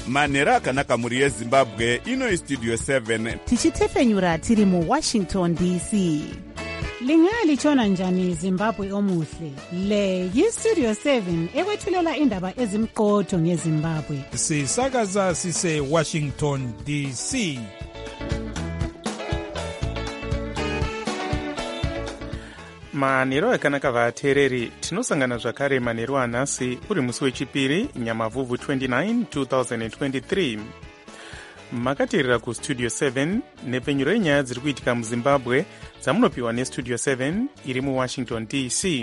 manhero akanaka mhuri yezimbabwe. Ino istudio 7 tichitefenyura tiri muWashington DC. Lingalitshona njani Zimbabwe omuhle? Le yistudio 7 ekwethulela indaba ezimqotho ngeZimbabwe. Sisakaza sise Washington DC. manhero akanaka vateereri, tinosangana zvakare manhero anhasi uri musi wechipiri nyamavhuvhu 29 2023. makateerera kustudio 7 nepfenyuro yenyaya dziri kuitika muzimbabwe dzamunopiwa nestudio 7 iri muwashington DC.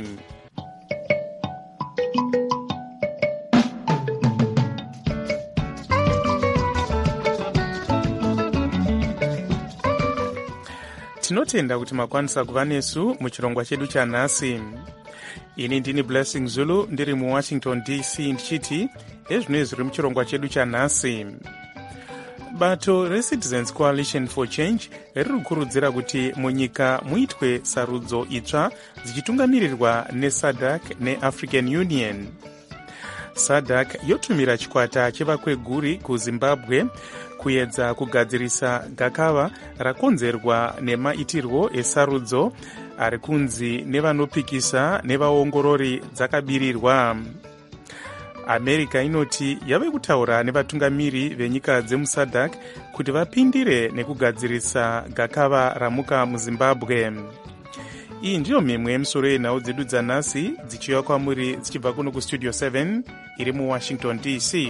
tinotenda kuti makwanisa kuva nesu muchirongwa chedu chanhasi. ini ndini Blessing Zulu ndiri muwashington DC ndichiti ezvino zviri muchirongwa chedu chanhasi. bato reCitizens Coalition for Change riri kukurudzira kuti munyika muitwe sarudzo itsva dzichitungamirirwa neSADC neAfrican Union. SADC yotumira chikwata chevakweguri kuZimbabwe kuedza kugadzirisa gakava rakonzerwa nemaitirwo esarudzo ari kunzi nevanopikisa nevaongorori dzakabirirwa. America inoti yave kutaura nevatungamiri venyika dzemuSADC kuti vapindire nekugadzirisa gakava ramuka muZimbabwe. iyi ndiyo mimwe yemisoro yenhau dzedu dzanhasi dzichiuya kwamuri dzichibva kuno kustudio 7 iri muwashington DC.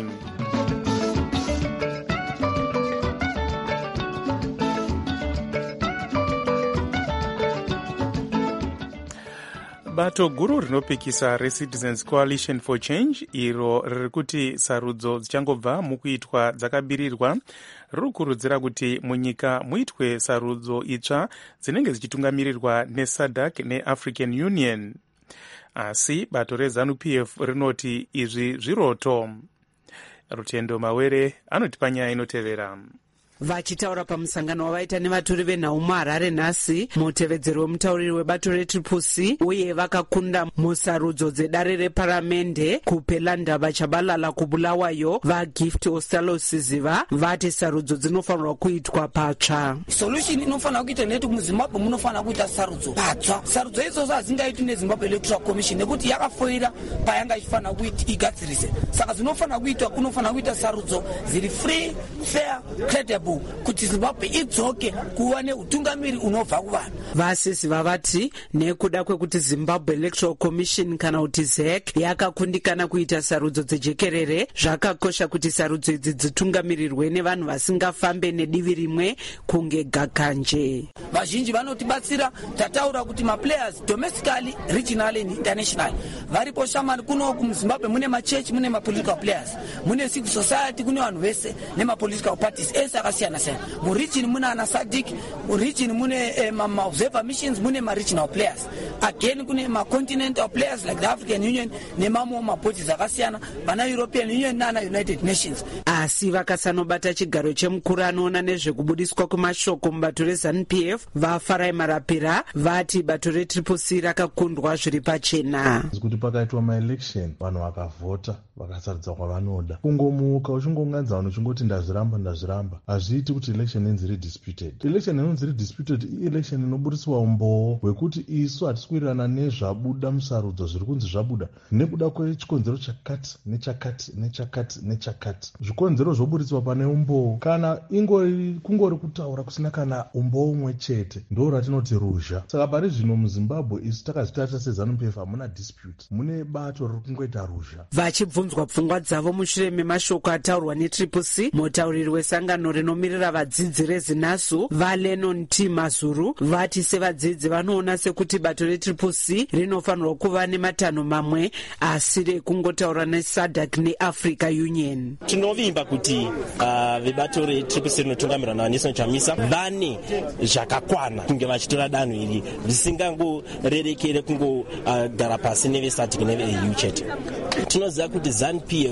bato guru rinopikisa reCitizens Coalition for Change iro riri kuti sarudzo dzichangobva mukuitwa dzakabirirwa riri kukurudzira kuti munyika muitwe sarudzo itsva dzinenge dzichitungamirirwa neSADC neAfrican Union. asi bato reZANU-PF rinoti izvi zviroto. Rutendo Mawere anotipa nyaya inotevera. Vachitaura pamusangano wavaita nevatori venhau muHarare nhasi, mutevedzeri wemutauriri webato reTriple-C uye vakakunda musarudzo dzedare reparamende kuPelandaba Chabalala kuBulawayo, vaGift Ostalosiziva vati sarudzo dzinofanirwa kuitwa patsva. Solution inofanirwa kuita neti muZimbabwe munofanirwa kuita sarudzo patsva. Sarudzo idzodzo hazingaitwi neZimbabwe Electoral Commission nekuti yakafoira payanga ichifanira kuti igadzirise. Saka dzinofanirwa kuitwa, kunofanirwa kuita sarudzo dziri free, fair, credible kuti Zimbabwe idzoke kuva neutungamiri unobva kuvanhu. Vasisi vavati nekuda kwekuti Zimbabwe Electoral Commission kana kuti ZEC yakakundikana kuita sarudzo dzejekerere, zvakakosha kuti sarudzo idzi dzitungamirirwe nevanhu vasingafambe nedivi rimwe kunge gakanje. Vazhinji vanotibatsira, tataura kuti maplayers domestically, regionally and international varipo shamani kuno kuZimbabwe. Mune machechi, mune mapolitical players, mune civil society, kune vanhu vese nemapolitical parties ese akasiyana siyana. Muregion mune ana SADC, muregion mune observer missions, mune regional players. Again kune continental players like the African Union nemamwe mabodies akasiyana, vana European Union nana United Nations. Asi vakasanobata chigaro chemukuru anoona nezvekubudiswa kwemashoko mubato reZANU-PF vaFarai Marapira vati bato reTriple-C rakakundwa zviri pachena. Kuti pakaitwa maelection vanhu vakavhota vakasarudza kwavanoda. Kungomuka uchingounganidza vanhu uchingoti ndazviramba hazviiti kuti election inzi redisputed. Election inonzi redisputed election inobudiswa umboo hwekuti isu hatisi kuwirirana nezvabuda musarudzo zviri kunzi zvabuda nekuda kwechikonzero chakati nechakati. Zvikonzero zvobudiswa pane umboo kana kungori kutaura kusina kana umboo umwe chete ndo ratinoti ruzha. Saka pari zvino muZimbabwe isu takazvitata seZANU-PF hamuna dispute, mune bato riri kungoita ruzha. Vachibvunzwa pfungwa dzavo mushure memashoko ataurwa neTriple-C, mutauriri wesangano rinomirira vadzidzi reZinasu vaLennon T Mazuru vati sevadzidzi vanoona sekuti bato reTriple-C rinofanirwa kuva nematanho mamwe asi rekungotaura neSADC neAfrica Union. Tinovimba kuti vebato reTriple-C rinotungamirwa naNelson Chamisa vane zvakakwana kunge vachitora danho iri risingangorerekere kungogara pasi neveSADC neveEU chete. Tinoziva kuti ZANU-PF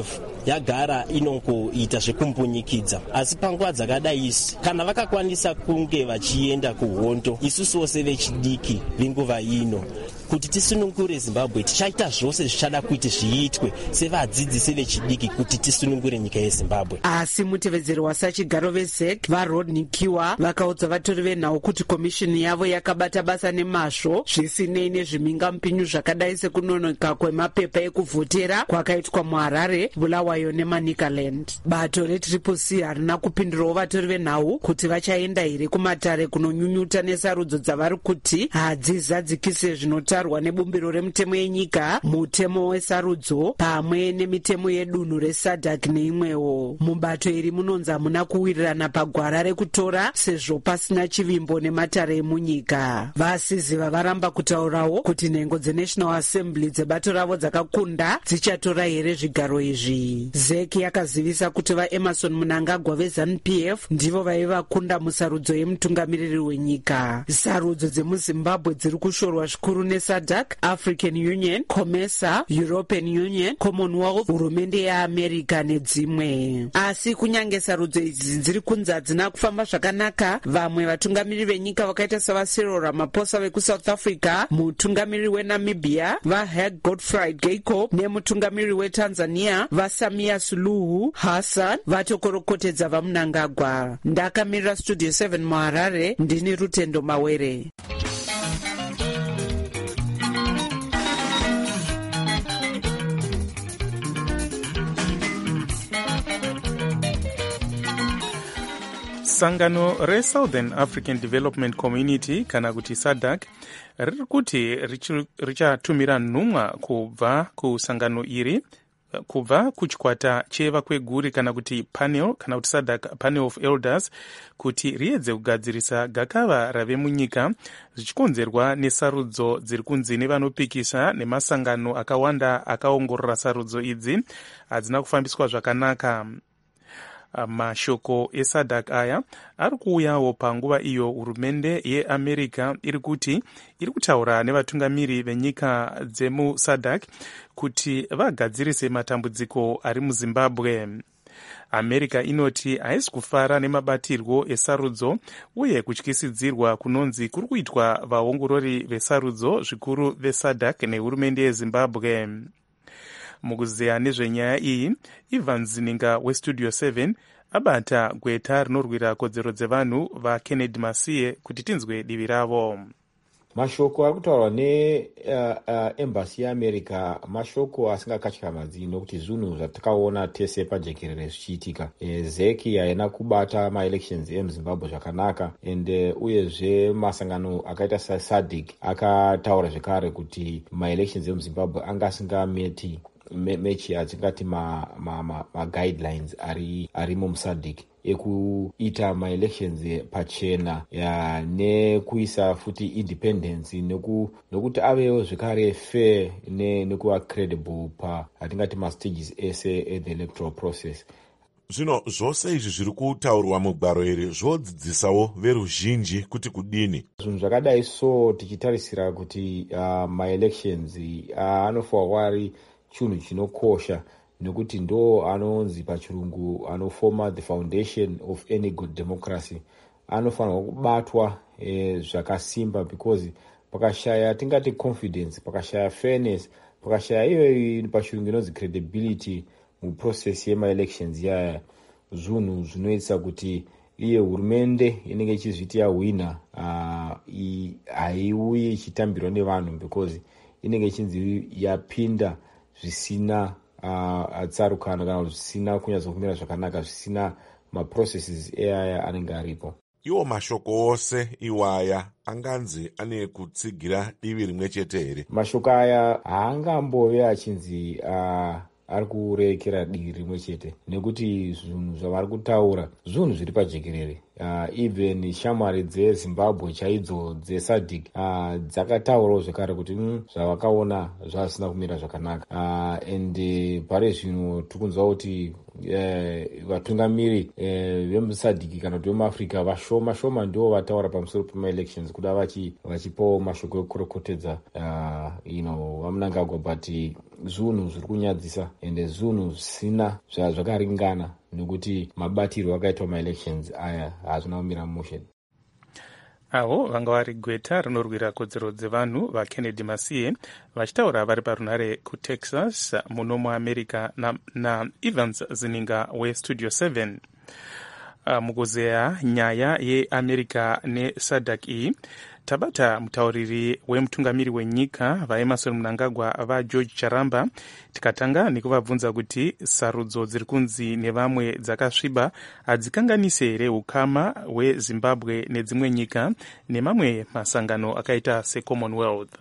yagara inongoita zvekumbunyikidza. Asi panguva dzakadai isi, kana vakakwanisa kunge vachienda kuhondo, isusuwo sevechidiki venguva ino, kuti tisunungure Zimbabwe, tichaita zvose zvichada kuti zviitwe sevadzidzisi vechidiki kuti tisunungure nyika yeZimbabwe. Asi mutevedzeri wasachigaro veZEC vaRodney Kiwa vakaudza vatori venhau kuti komishini yavo yakabata basa nemazvo, zvisinei nezviminga mupinyu zvakadai sekunonoka kwemapepa ekuvhotera kwakaitwa muHarare, Bulawayo neManicaland. Bato reTriple-C harina kupindurawo vatori venhau kuti vachaenda here kumatare kunonyunyuta nesarudzo dzavari kuti hadzizadzikise zvinotarwa nebumbiro remutemo yenyika, mutemo wesarudzo pamwe nemitemo yedunhu reSADC neimwewo. Mubato iri munonzi hamuna kuwirirana pagwara rekutora sezvo pasina chivimbo nematare emunyika. Vasiziva varamba kutaurawo kuti nhengo dzeNational Assembly dzebato ravo dzakakunda dzichatora here zvigaro izvi. ZEC yakazivisa kuti vaEmerson Mnangagwa veZANU-PF ndivo vaivakunda musarudzo yemutungamiriri wenyika. Sarudzo dzemuZimbabwe dziri kushorwa zvikuru neSADC, African Union, COMESA, European Union, Commonwealth, hurumende yeAmerica nedzimwe. Asi kunyange sarudzo idzi dziri kunzi hadzina kufamba zvakanaka, vamwe vatungamiriri venyika vakaita savaCyril Ramaphosa vekuSouth Africa, mutungamiriri weNamibia vaHage Godfrey Geingob nemutungamiriri weTanzania vaSamia Suluhu Hassan vatokorokotedza vaMnangagwa. Ndakamirira Studio 7 muHarare, ndini Rutendo Mawere. Sangano reSouthern African Development Community kana kuti SADC riri kuti richatumira nhumwa kubva kusangano iri, kubva kuchikwata chevakweguri kana kuti panel kana kuti SADC Panel of Elders kuti riedze kugadzirisa gakava rave munyika zvichikonzerwa nesarudzo dziri kunzi nevanopikisa nemasangano akawanda akaongorora sarudzo idzi hadzina kufambiswa zvakanaka. Mashoko eSADC aya ari kuuyawo panguva iyo hurumende yeAmerica iri kutaura nevatungamiri venyika dzemuSADC kuti vagadzirise matambudziko ari muZimbabwe. America inoti haisi kufara nemabatirwo esarudzo uye kutyisidzirwa kunonzi kuri kuitwa vaongorori vesarudzo zvikuru veSADC nehurumende yeZimbabwe. Mukuzeya nezvenyaya iyi, Ivan Zininga weStudio 7 abata gweta rinorwira kodzero dzevanhu vaKennedy Masiye kuti tinzwe divi ravo. Mashoko ari kutaurwa neembassy yeAmerica mashoko asingakatyamadzi nokuti zvinhu zvatakaona tese pajekerere zvichiitika. ZEC haina kubata maelections emuZimbabwe zvakanaka, uyezve masangano akaita saSADC akataura zvekare kuti maelections emuZimbabwe anga asingameti mechi atingati guidelines arimo muSADC ekuita maelections pachena nekuisa futi independence nokuti avewo zvekare fair nekuva credible atingati mastages ese the electoral process. Zvino zvose izvi zviri kutaurwa mugwaro iri zvodzidzisawo veruzhinji kuti kudini. Zvinhu zvakadai so tichitarisira kuti maelections anofanirwa ari chinhu chinokosha nekuti ndo anonzi pachirungu anofoma the foundation of any good democracy. Anofanirwa kubatwa zvakasimba because pakashaya tingati confidence, pakashaya fairness, pakashaya iyo pachirungu inonzi credibility muprocess yemaelections yaya, zvinhu zvinoitisa kuti iye hurumende inenge ichizviti yawina haiuyi ichitambirwa nevanhu because inenge ichinzi yapinda zvisina tsarukano kana zvisina kunyatsokumira zvakanaka, zvisina maprocesses eaya anenge aripo. Iwo mashoko ose iwaya anganzi ane kutsigira divi rimwe chete here? Mashoko aya haangambove achinzi ari kurekera divi rimwe chete, nekuti zvinhu zvavari kutaura zvinhu zviri pajekerere. Even shamwari dzeZimbabwe chaidzo dzeSADC dzakataurawo zvekare kuti zvavakaona zvasina kumira zvakanaka. Pare zvino tikunzwa kuti vatungamiri vemuSADC kana kuti vemuAfrica vashoma ndivo vataura pamusoro pemaelections kuda vachipawo mashoko ekurekotedza vaMnangagwa, but zvinhu zviri kunyadzisa ende zvinhu zvisina zvakaringana nekuti mabatiro akaitwa maelections aya hazvina kumira mumotion. avo vanga vari gweta rinorwira kodzero dzevanhu vaKennedy Masiye vachitaura vari parunare kuTexas muno muamerica naEvans Zininga westudio 7. Mukuzeya nyaya yeAmerica neSADC tabata mutauriri wemutungamiri wenyika vaEmmerson Mnangagwa vaGeorge Charamba tikatanga nekuvabvunza kuti sarudzo dziri kunzi nevamwe dzakasviba hadzikanganise here ukama hweZimbabwe nedzimwe nyika nemamwe masangano akaita seCommonwealth.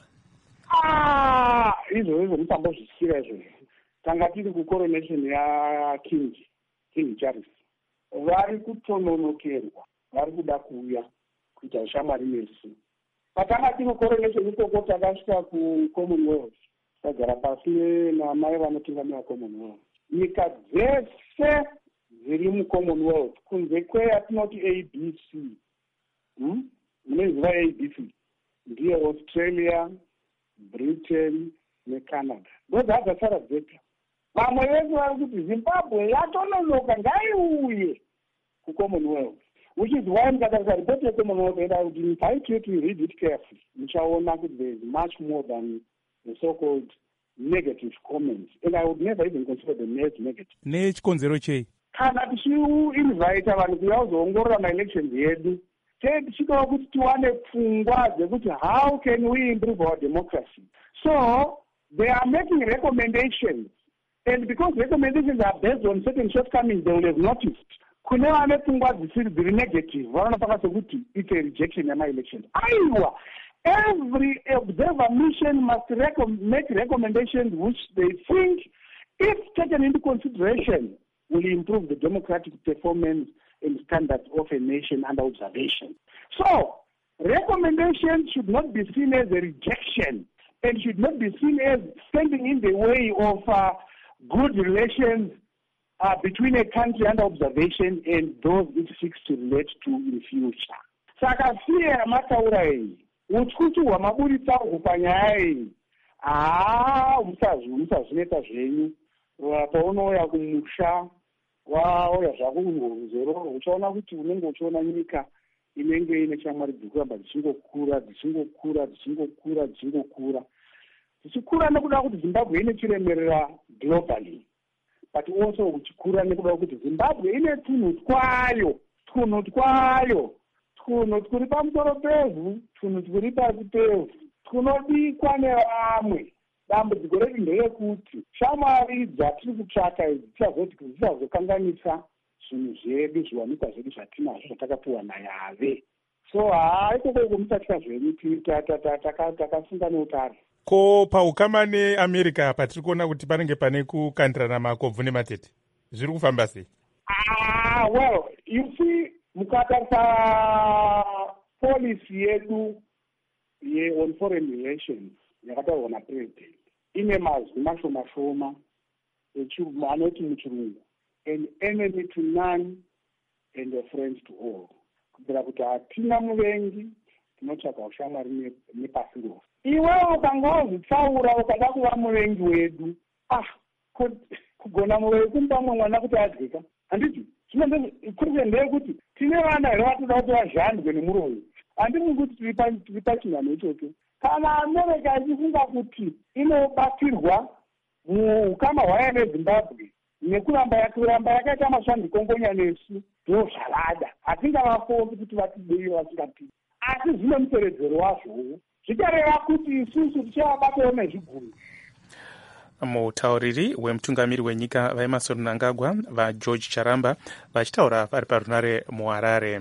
Izvo mutambozvisikira izvo tanga tiri kucoronation yaKing Charles vari kutononokerwa vari kuda kuuya kuita ushamwari nesu. Patanga tiri coronation ikoko takasvika kuCommonwealth tagara pasi namai vanotungamira Commonwealth. Nyika dzese dziri muCommonwealth kunze kweyatinoti ABC munoziva ABC ndiye Australia, Britain neCanada ndo dzakasara dzega. Vamwe vese vari kuti Zimbabwe yatononoka ngaiuye kuCommonwealth, which is why mukatarise report yeCommonwealth enda kuti if I try to read it carefully muchaona kuti there is much more than the so-called negative comments, and I would never even consider them as negative. Nechikonzero chei? Kana tichiinvita vanhu kuya kuzoongorora maelections yedu tichitoa kuti tiwane pfungwa dzekuti how can we improve our democracy. So they are making recommendations, and because recommendations are based on certain shortcomings they will have noticed, kune vane pfungwa dziri negative vanonopaka sekuti it's a rejection yama-elections. Aiwa, every observer mission must make recommendations which they think, if taken into consideration, will improve the democratic performance and standards of a nation under observation. So, recommendations should not be seen as a rejection and should not be seen as standing in the way of good relations between a country under observation and those it seeks to relate to in the future. Saka siya mataura iyi utkutu hwamaburitsa panyaya iyi musazvineta zvenyu paunouya kumusha wauya zvako kunhoruzoro uchaona kuti unenge uchiona nyika inenge ine shamwari dziri kuramba dzichikura nekuda kuti Zimbabwe ine chiremerera globally, but also uchikura nekuda kuti Zimbabwe ine tunhu twayo turi pamusoro pevhu, tunhu turi pasi pevhu, tunodikwa nevamwe. Dambudziko redu nderekuti shamwari dzatiri kutsvaka idzi dzisazokanganisa zvinhu zvedu, zviwanikwa zvedu zvatinazvo zvatakapiwa naYave. So ikoko musatya zvenyu takasunga neutare. Ko paukama neAmerica patiri kuona kuti panenge pane kukandirana makobvu nematete, zviri kufamba sei? Well, you see, mukatarisa policy yedu on foreign relations yakataurwa napresident ine mazwi mashoma anoti muchirungu an enemy to none and a friend to all, kubvira kuti hatina muvengi, tinotsvaga ushamwari nepasi rose. Iwewe ukanga wazvitsaura ukada kuva muvengi wedu, kugona muvevi kumupa mumwe mwana kuti adyika, handiti kuri ndeyekuti tine vana here vatoda kuti vazhandwe nemuroyi, handiti kuti tiri pachinhano ichocho. Kana America ichifunga kuti inobatsirwa muukama hwayo neZimbabwe nekuramba yakaita masvandikongonya nesu, ndo zvavada. Hatingavafosi kuti vatidei vasingapii, asi zvine muteredzero wazvowo, zvikareva kuti isusu tichavabatawo nezviguru. Mutauriri wemutungamiri wenyika vaEmmerson Mnangagwa vaGeorge Charamba vachitaura vari parunare muHarare.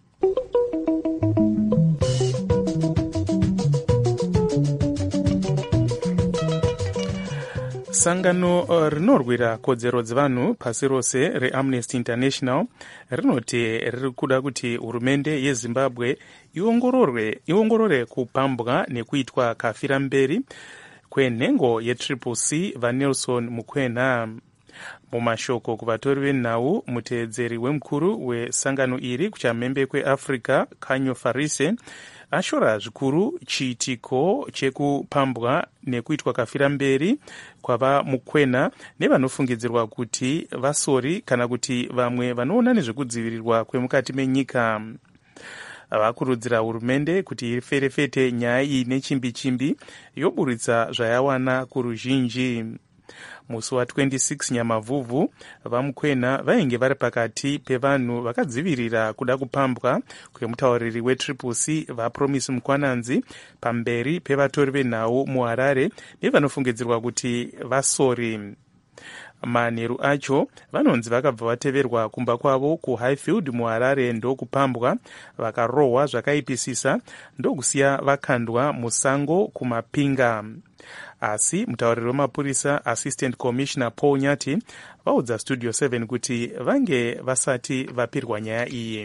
Sangano rinorwira kodzero dzevanhu pasi rose reAmnesty International rinoti riri kuda kuti hurumende yeZimbabwe iongorore kupambwa nekuitwa kafira mberi kwenhengo yeCCC vaNelson Mukwena. Mumashoko kuvatori venhau, muteedzeri wemukuru wesangano iri kuchamhembe kweAfrica Khanyo Farise ashora zvikuru chiitiko chekupambwa nekuitwa kafira mberi kwava mukwena nevanofungidzirwa kuti vasori kana kuti vamwe vanoona nezvekudzivirirwa kwemukati menyika. Vakurudzira hurumende kuti iferefete nyaya iyi nechimbi-chimbi yoburitsa zvayawana kuruzhinji. Musi wa26 Nyamavhuvhu, vamukwena vainge vari pakati pevanhu vakadzivirira kuda kupambwa kwemutauriri weTriple-C vaPromise Mukwananzi pamberi pevatori venhau muHarare nevanofungidzirwa kuti vasori. Manheru acho vanonzi vakabva vateverwa kumba kwavo kuHighfield muHarare ndokupambwa, vakarohwa zvakaipisisa ndokusiya vakandwa musango kuMapinga. Asi mutauriri wemapurisa Assistant Commissioner Paul Nyati vaudza Studio 7 kuti vange vasati vapirwa nyaya iyi.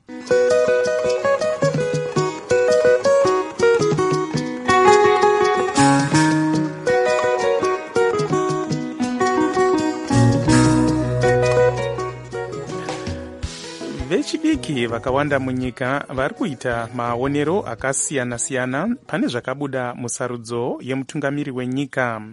Vechidiki vakawanda munyika vari kuita maonero akasiyana-siyana pane zvakabuda musarudzo yemutungamiri wenyika.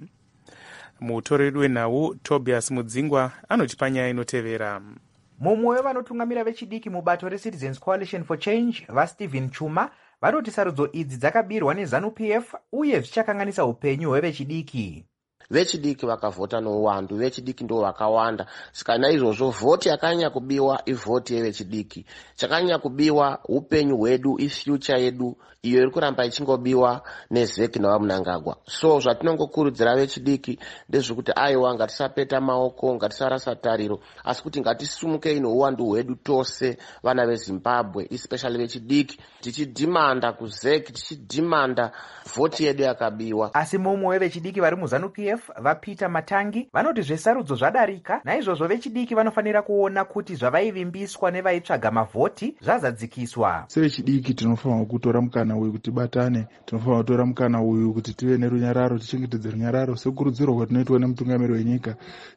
Mutoreri wenhau Tobias Mudzingwa anotipa nyaya inotevera. Mumwe wevanotungamira vechidiki mubato reCitizens Coalition for Change vaStephen Chuma vanoti sarudzo idzi dzakabirwa neZANU-PF uye zvichakanganisa upenyu hwevechidiki. Vechidiki vakavhota nouwandu, vechidiki ndo vakawanda. Saka naizvozvo vhoti yakanyanya kubiwa ivhoti yevechidiki. Chakanyanya kubiwa upenyu hwedu, ifuture yedu, iyo iri kuramba ichingobiwa neZeki navaMnangagwa. So zvatinongokurudzira vechidiki ndezvekuti aiwa ngatisapeta maoko, ngatisarasa tariro, asi kuti ngatisumukei nouwandu hwedu tose vana veZimbabwe, especially vechidiki, tichidhimanda kuZeki, tichidhimanda vhoti yedu yakabiwa. Asi mumwe wevechidiki vari muZANU-PF vaPeter Matangi vanoti zvesarudzo zvadarika, naizvozvo vechidiki vanofanira kuona kuti zvavaivimbiswa nevaitsvaga mavhoti zvazadzikiswa. Sevechidiki tinofanira kutora mukana uyu kuti batane, tinofanira kutora mukana uyu kuti tive nerunyararo, tichengetedze runyararo sekurudzirwa kwatinoitwa nemutungamiri wenyika,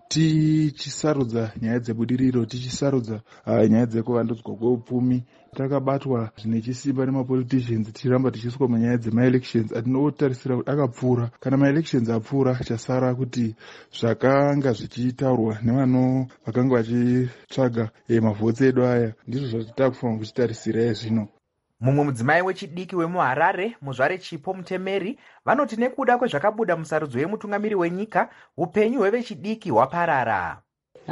tichisarudza nyaya dzebudiriro, tichisarudza nyaya dzekuvandudzwa kweupfumi. Takabatwa nechisimba nemapoliticians tichiramba tichiswa munyaya dzemaelections atinotarisira kuti akapfuura. Kana maelections apfuura, chasara kuti zvakanga zvichitaurwa nevano vakanga vachitsvaga mavhotsi edu aya ndizvo zvatitakufanira kuchitarisira zvino. Mumwe mudzimai wechidiki wemuHarare, Muzvare Chipo Mutemeri, vanoti nekuda kwezvakabuda musarudzo yemutungamiri wenyika, upenyu hwevechidiki hwaparara.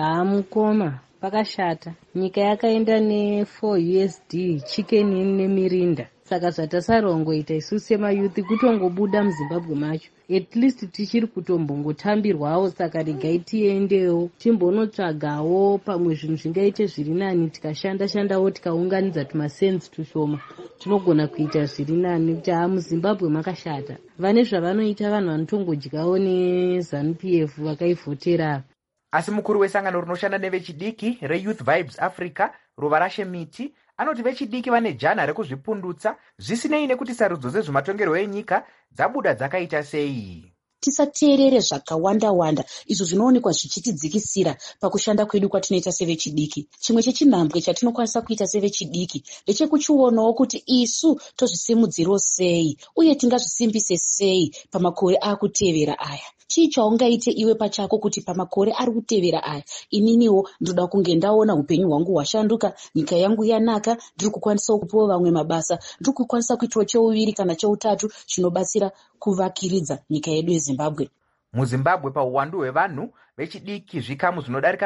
Mukoma pakashata. Nyika yakaenda ne 4 USD chicken nemirinda. Saka zvatasarongoita isusu semayuthi kutongobuda muZimbabwe macho. At least tichiri kutombongotambirwawo, saka regai tiendewo timbonotsvagawo pamwe zvinhu zvingaite zviri nani, tikashanda-shandawo tikaunganidza tumasensi tushoma tinogona kuita zviri nani. Kuti muZimbabwe makashata. Vane zvavanoita vanhu vanotongodyawo neZANU-PF vakaivhotera. Asi mukuru wesangano rinoshanda nevechidiki reYouth Vibes Africa, Ruvarashe Miti, anoti vechidiki vane jana rekuzvipundutsa zvisinei nekuti sarudzo dzezvematongerwo enyika dzabuda dzakaita sei. Tisateerere zvakawanda-wanda izvo zvinoonekwa zvichitidzikisira pakushanda kwedu kwatinoita sevechidiki. Chimwe chechinhambwe chatinokwanisa kuita sevechidiki ndechekuchionawo kuti isu tozvisimudziro sei uye tingazvisimbise sei pamakore akutevera aya. Chii chaungaite iwe pachako kuti pamakore ari kutevera aya ininiwo ndoda kunge ndaona upenyu hwangu hwashanduka, nyika yangu yanaka, ndiri kukwanisa kupiwa vamwe mabasa, ndiri kukwanisa kuitawo cheuviri kana cheutatu chinobatsira kuvakiridza nyika yedu yeZimbabwe. MuZimbabwe pauwandu hwevanhu vechidiki zvikamu zvinodarika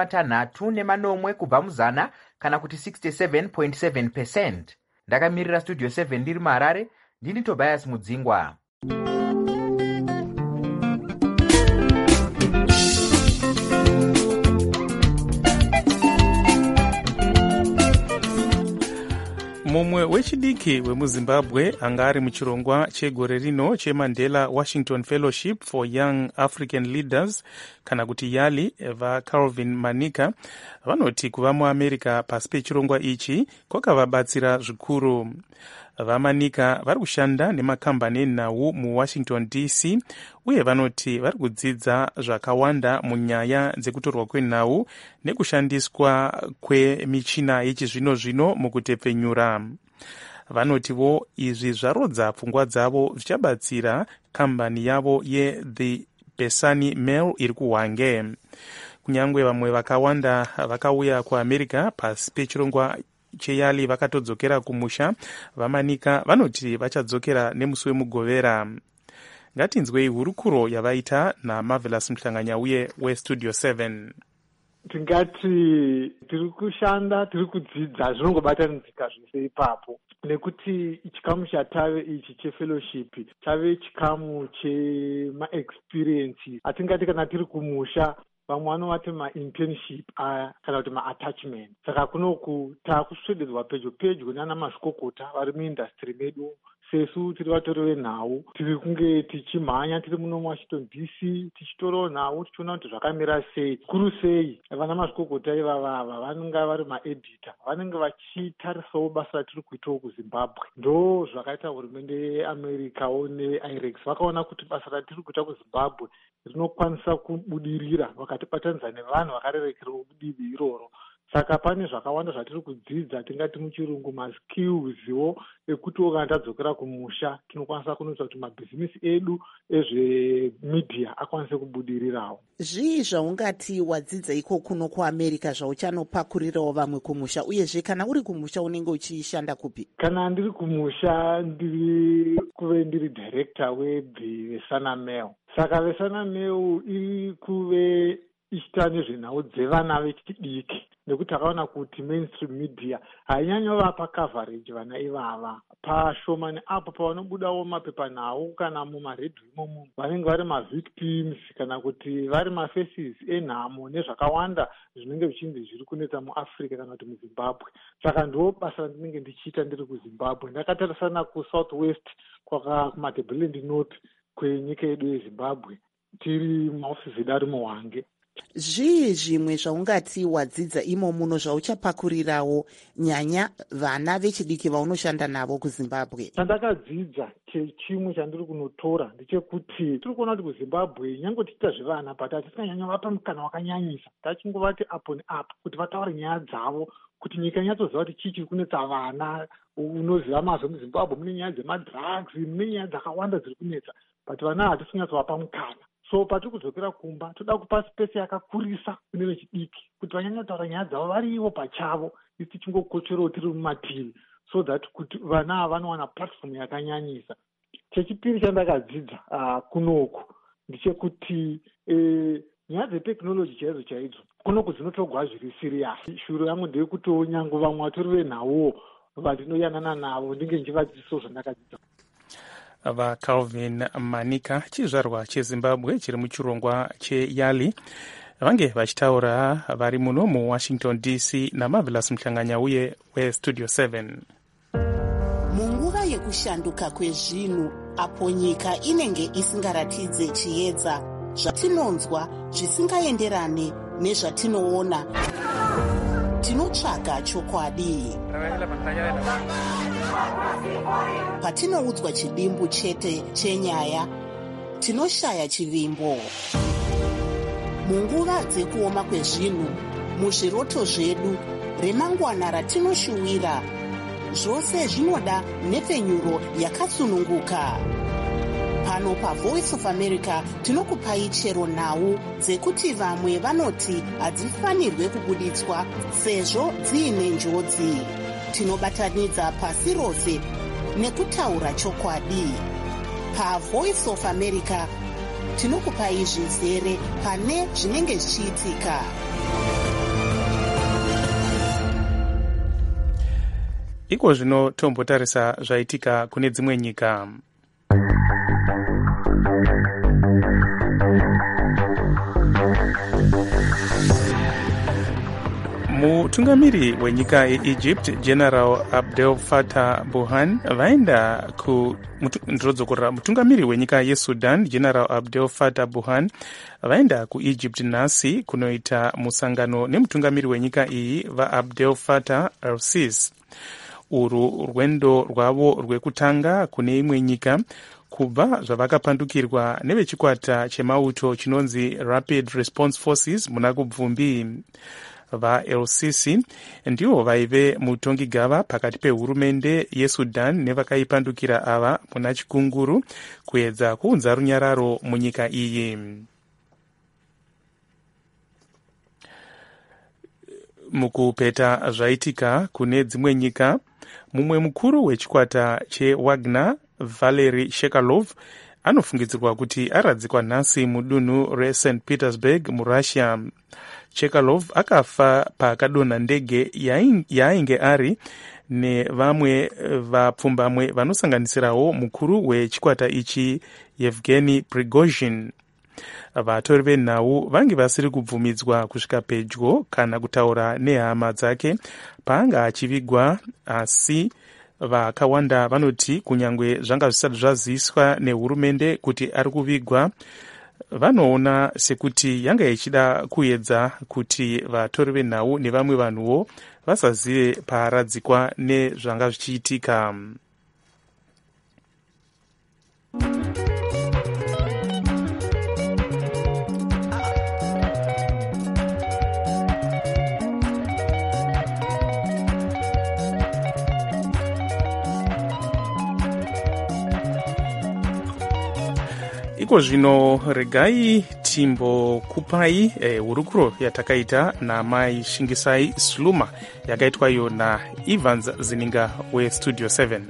60 kubva muzana kana kuti 67.7%. Ndakamirira Studio 7 ndiri muHarare, ndini Tobias Mudzingwa. Mumwe wechidiki wemuZimbabwe anga ari muchirongwa chegore rino cheMandela Washington Fellowship for Young African Leaders kana kuti YALI vaCalvin Manika vanoti kuva muAmerica pasi pechirongwa ichi kwakavabatsira zvikuru. VaManika vari kushanda nemakambani enhau muWashington DC uye vanoti vari kudzidza zvakawanda munyaya dzekutorwa kwenhau nekushandiswa kwemichina yechizvino-zvino mukutepfenyura. vanotiwo izvi zvarodza pfungwa dzavo zvichabatsira kambani yavo yeThe Besani Mill iri kuHwange. Kunyangwe vamwe vakawanda vakauya kuAmerica pasi pechirongwa cheYali vakatodzokera kumusha, vamanika vanoti vachadzokera nemusi wemugovera. Ngatinzwei hurukuro yavaita naMarvelous Mhlanganya uye weStudio 7. Tingati tiri kushanda, tiri kudzidza, zvinongobatanidzika zvese ipapo, nekuti chikamu chatave ichi chefellowship chave chikamu chemaexperiences atingati kana tiri kumusha vamwe vanovati mainternship aya kana kuti maattachment. Saka kunoku taakuswededzwa pedyo pedyo nana mazvikokota vari muindastry medu. Sesu tiri vatori venhau tiri kunge tichimhanya tiri muno muWashington DC tichitorawo nhau tichiona kuti zvakamira sei. Kuru sei vana mazvikokota ivava vanenge vari maedita vanenge vachitarisawo basa ratiri kuitawo kuZimbabwe. Ndo zvakaita hurumende yeAmericawo neIREX vakaona kuti basa ratiri kuita kuZimbabwe rinokwanisa kubudirira vakatibatanidza nevanhu vakarerekerawo kudivi iroro. Saka pane zvakawanda zvatiri kudzidza tingati muchirungu maskillswo ekutiwo kana tadzokera kumusha tinokwanisa kunoita kuti mabhizinisi edu ezvemedia akwanise kubudirirawo. Zvii zvaungati wadzidza iko kuno kuAmerica zvauchanopakurirawo vamwe kumusha, uyezve kana uri kumusha unenge uchishanda kupi? Kana ndiri kumusha ndiri kuve ndiri director weThe Besani Mill. Saka Besani Mill iri kuve ichita nezvenhau dzevana vechidiki, nekuti akaona kuti mainstream media hainyanya vapa coverage vana ivava. Pashoma neapo pavanobudawo mapepanhau kana mumaredhiyo imomo vanenge vari mavictims kana kuti vari mafaces enhamo nezvakawanda zvinenge zvichinzi zviri kunetsa muAfrica kana kuti muZimbabwe. Saka ndo basa randinenge ndichiita ndiri kuZimbabwe. Ndakatarisana kuSouth West kumaTebeleland North kwenyika yedu yeZimbabwe tiri maofisi edu ari muHwange. Zvii zvimwe zvaungati wadzidza imo muno zvauchapakurirawo nyanya vana vechidiki vaunoshanda navo kuZimbabwe? Chandakadzidza chimwe chandiri kunotora ndechekuti tiri kuona kuti kuZimbabwe nyange tiita zvevana but hatisinganyanya vapa mukana wakanyanyisa. Tachingovati apo neapo kuti vataure nyaya dzavo kuti nyika inyatsoziva kuti chii chiri kunetsa vana. Unoziva mazvo muZimbabwe mune nyaya dzemadrugs, mune nyaya dzakawanda dziri kunetsa, but vana hatisingatsovapa mukana. So patiri kudzokera kumba toda kupa space yakakurisa kune vechidiki kuti vanyanya kutaura nyaya dzavo varivo pachavo, isi tichingokotserawo tiri mumativi, so that kuti vana ava vanowana platform yakanyanyisa. Chechipiri chandakadzidza kunoku ndechekuti nyaya dzeteknology chaidzo chaidzo kunoku dzinotogwa zviri serious. Shuro yangu ndeyekuti nyange vamwe vatori venhauwo vandinoyanana navo ndinge ndichivadzidzisawo zvandakadzidza. VaCalvin Manika, chizvarwa cheZimbabwe chiri muchirongwa cheYali, vange vachitaura vari muno muWashington DC naMarvelous Mhlanganya uye weStudio 7. Munguva yekushanduka kwezvinhu apo nyika inenge isingaratidze chiedza, zvatinonzwa zvisingaenderane nezvatinoona, tinotsvaga chokwadi. Patinoudzwa chidimbu chete chenyaya, tinoshaya chivimbo. Munguva dzekuoma kwezvinhu, muzviroto zvedu, remangwana ratinoshuwira, zvose zvinoda nhepfenyuro yakatsununguka. Pano paVoice of America tinokupai chero nhau dzekuti vamwe vanoti hadzifanirwe kubuditswa sezvo dziine njodzi. Tinobatanidza pasi rose nekutaura chokwadi. PaVoice of America tinokupai zvizere pane zvinenge zvichiitika. Iko zvino tombotarisa zvaitika kune dzimwe nyika. Mutungamiri wenyika yeEgypt General Abdel Fattah Burhan vaenda mutungamiri wenyika yeSudan General Abdel Fattah Burhan vaenda kuEgypt nhasi kunoita musangano nemutungamiri wenyika iyi vaAbdel Fattah al-Sisi. Uru rwendo rwavo rwekutanga kune imwe nyika kubva zvavakapandukirwa nevechikwata chemauto chinonzi Rapid Response Forces muna kubvumbi. vaLCC ndivo vaive mutongigava pakati pehurumende yesudan nevakaipandukira ava muna chikunguru kuedza kuunza runyararo munyika iyi. Mukupeta zvaitika kune dzimwe nyika, mumwe mukuru wechikwata chewagner Valery Shekalov anofungidzirwa kuti aradzikwa nhasi mudunhu reSt Petersburg murussia. Shekalov akafa paakadonha ndege yaainge ari nevamwe vapfumbamwe vanosanganisirawo mukuru wechikwata ichi Yevgeny Prigozhin. Vatori venhau vange vasiri kubvumidzwa kusvika pedyo kana kutaura nehama dzake paanga achivigwa, asi vakawanda vanoti kunyange zvanga zvisati zvaziviswa nehurumende kuti ari kuvigwa, vanoona sekuti yanga ichida kuedza kuti vatori venhau nevamwe vanhuwo vasazive paaradzikwa nezvanga zvichiitika. Iko zvino regai timbokupai hurukuro yatakaita namai Shingisai Sluma yakaitwa iyo naEvans Zininga weStudio 7.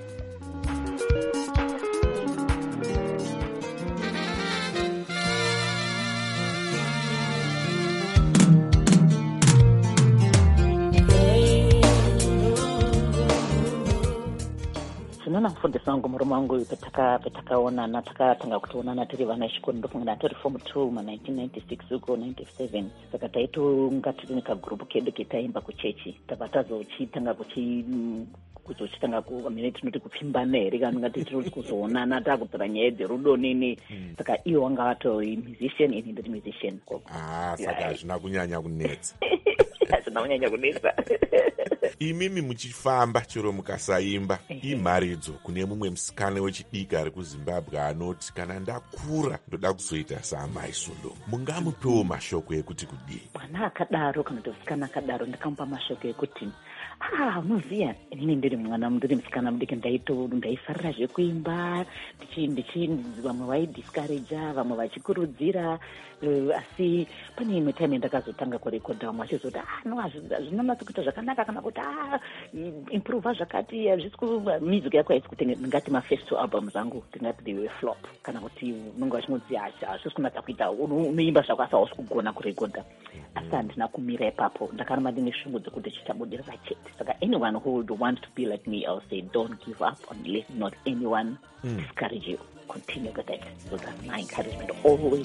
Mufundisi wangu murume wangu petakaonana takatanga kutoonana tiri vana vechikoro ndofunga tori form 2 ma1996 uko 97. Saka taitonga tiri nekagurupu kedu ketaimba kuchechi tabva tazochitanga kuzochitanga kumene tinoti kupfimbana here kana ngati tinoti kuzoonana takudzira nyaya dzerudo nini. Saka iwo wanga wato musician and ndiri musician. Saka hazvina kunyanya kunetsa. Hazvina kunyanya kunetsa. Imimi muchifamba chero mukasaimba imharidzo kune mumwe musikana wechidiki ari kuZimbabwe anoti kana ndakura ndoda kuzoita saamai Solo. Mungamupewo mashoko ekuti kudii? Mwana akadaro kana kuti musikana akadaro ndikamupa mashoko ekuti unoziya inini ndiri musikana mudiki ndaifarira zvekuimba vamwe vaidiscouragea vamwe vachikurudzira, asi pane imwe time ndakazotanga kurekodha vamwe vachizoti hazvina matsi kuita zvakanaka kana kuti improva zvakati music yako haisi kuti ndingati ma-first 2 albums angu ndingati they were flop kana kuti unonge vachinodzi hazvisi kunatsa kuita unoimba zvako asi hausi kugona kurekodha. Asi handina kumira ipapo, ndakaramba ndine shungu dzekuti chichabudirira chete. Saka anyone who would want to be like me, I'll say don't give up and let not anyone discourage you. Continue with it. So that's my encouragement. Always.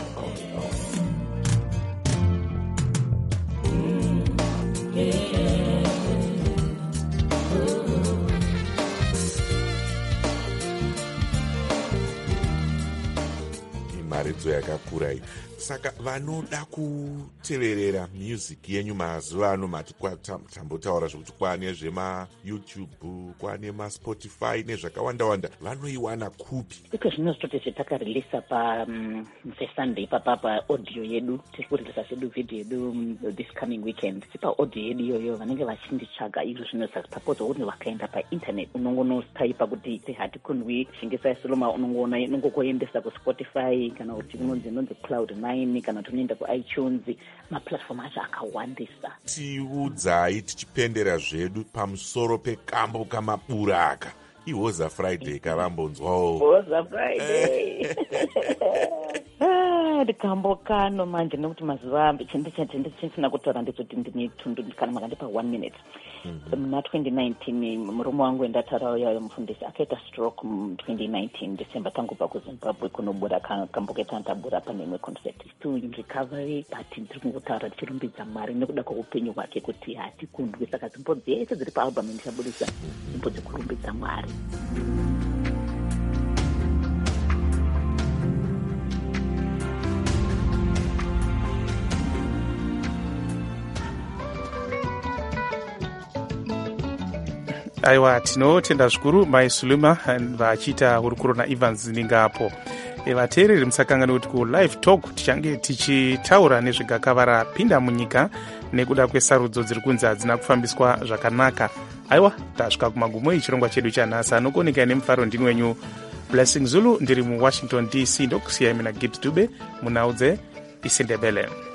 Imharidzo yakakura iyi. Saka vanoda kuteverera music yenyu mazuva ano tambotaura zvokuti kwane zvemaYouTube, kwane maSpotify nezvakawanda-wanda, vanoiwana kupi? Iko zvino zvitoti zvetakarelisa paSunday papa audio yedu, tiri kurelisa sedu video yedu this coming weekend. Tipa audio yedu iyoyo vanenge vachinditsvaga izvo zvino sapapodzo kuti vakaenda painternet unongonotaipa kuti hatikunwi Shingisai Sluma unongokoendesa kuSpotify kana kuti unonzi Cloud9 kana tunoenda kuiTunes, maplatform acho akawandisa. Tiudzai tichipendera zvedu pamusoro pekambo kamaburaka iHoza Friday kavambonzwawo. Hoza Friday. Ndikambo kano manje nekuti mazuva ambi chandisina kutaura ndizoti ndine tundu kana makandipa 1 minute. Muna 2019 murume wangu endataura yayo mufundisi akaita stroke mu 2019 December tangobva kuZimbabwe kunobuda kambo ketandabura pane imwe concert. Still in recovery, but ndiri kungotaura tichirumbidza Mwari nekuda kweupenyu hwake kuti hatikundwi. Saka dzimbo dzese dziri paalbum ndichabudisa dzimbo dzekurumbidza Mwari. aiwa tinotenda zvikuru maisuluma vachiita hurukuro naevans ningapo. Vateereri musakangani kuti kulive talk tichange tichitaura nezvegakava pinda munyika nekuda kwesarudzo dziri kunzi hadzina kufambiswa zvakanaka. Aiwa tasvika kumagumo echirongwa chedu chanhasi. Anokoneka nemufaro ndini wenyu Blessing Zulu, ndiri muWashington DC, ndokusiyai mina Gibbs Dube munhau dzeIsindebele.